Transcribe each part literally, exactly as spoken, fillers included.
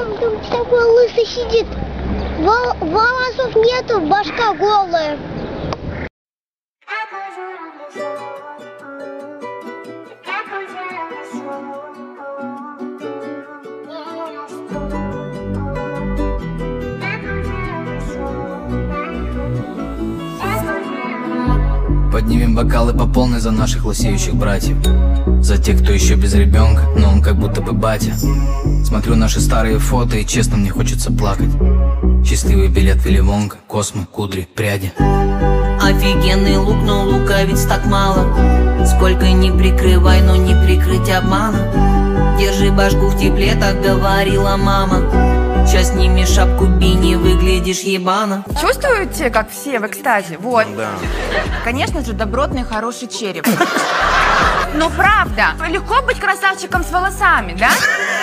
он там такой лысый сидит? Вол волосов нету, башка голая. Поднимем бокалы по полной за наших лысеющих братьев, за тех, кто еще без ребенка, но он как будто бы батя. Смотрю наши старые фото и честно мне хочется плакать. Счастливый билет Вилли Вонка, космы, кудри, пряди. Офигенный лук, но луковиц так мало. Сколько ни прикрывай, но не прикрыть обмана. Держи башку в тепле, так говорила мама. Сейчас сними шапку, бини, выглядишь ебано. Чувствуете, как все в экстазе? Вот. Да. Конечно же, добротный хороший череп. Ну правда, легко быть красавчиком с волосами, да?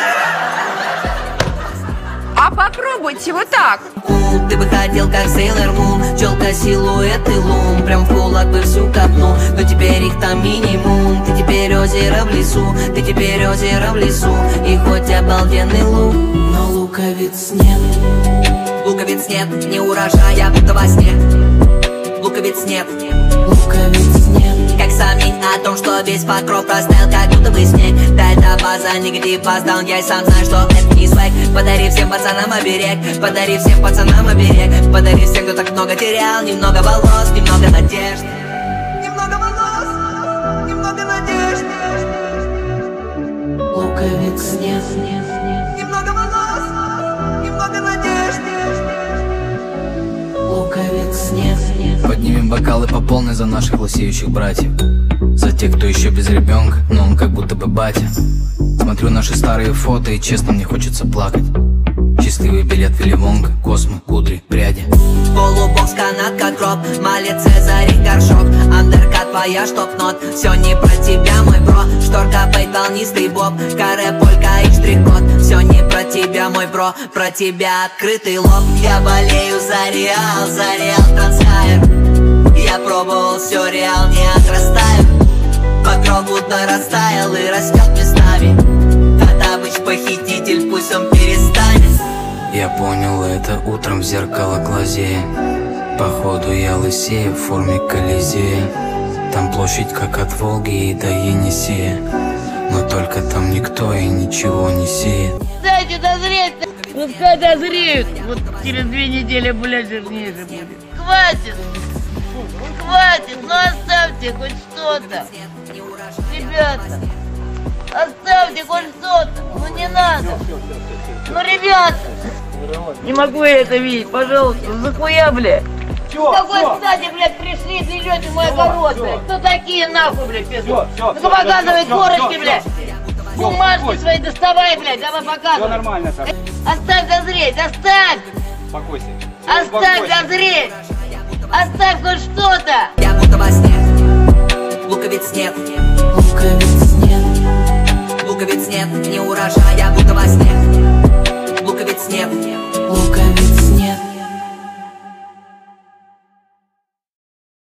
А попробуйте вот так. Ты бы хотел как Сейлор Мун, челка, силуэт и лун, прям в кулак бы всю копну, но теперь их там минимум. Ты теперь озеро в лесу, ты теперь озеро в лесу, и хоть обалденный лук, но луковиц нет. Луковиц нет, не урожая, будто во сне. Луковиц нет, луковиц нет. Как сомнений о том, что весь покров растаял, как будто бы снег. Да это база, негатив опоздал, я и сам знаю, что это не свек. Подари всем пацанам оберег, подари всем пацанам оберег, подари всем, кто так много терял. Немного волос, немного надежд. Немного волос, немного надежд. Луковиц нет, нет, нет. Немного волос, немного надежд. Луковиц нет, нет. Поднимем бокалы по полной за наших лысеющих братьев, за тех, кто еще без ребенка, но он как будто бы батя. Смотрю наши старые фото и честно мне хочется плакать. Счастливый билет Вилли Вонка, космы, кудри, пряди. Полубокс, канат, как гроб, малец, Цезарь, горшок. Андеркат, твоя штоп-нот, все не про тебя, мой бро. Шторка, бейт, волнистый боб, каре, полька и штрих-код. Все не про тебя, мой бро, про тебя открытый лоб. Я болею за Реал, за Реал Трансхайр. Я пробовал все, Реал не отрастает. Покров будто растаял и растет местами. Хотабыч похититель, пусть он перестанет. Я понял это утром в зеркало глазея. Походу я лысею в форме Колизея. Там площадь как от Волги и до Енисея, но только там никто и ничего не сеет. Дайте дозреть! Пускай дозреют! Вот через две недели, блядь, жирнее же будет. Хватит! Хватит! Ну оставьте хоть что-то! Ребята! Оставьте хоть что-то! Ну не надо! Ну, ребята! Не могу я это видеть, пожалуйста, захуя, блядь! С какой стати, блядь, пришли, берете мой огород, блядь? Кто такие, нахуй, блядь, пизду? Ну-ка показывай корочки, блядь! Бумажки свои доставай, блядь, давай показывай! Все нормально, так. Оставь дозреть, оставь! Успокойся. Оставь дозреть! Оставь хоть что-то! Я будто во сне. Луковиц нет. Луковиц нет. Луковиц нет, не урожая, будто во сне. Луковиц нет. Луковиц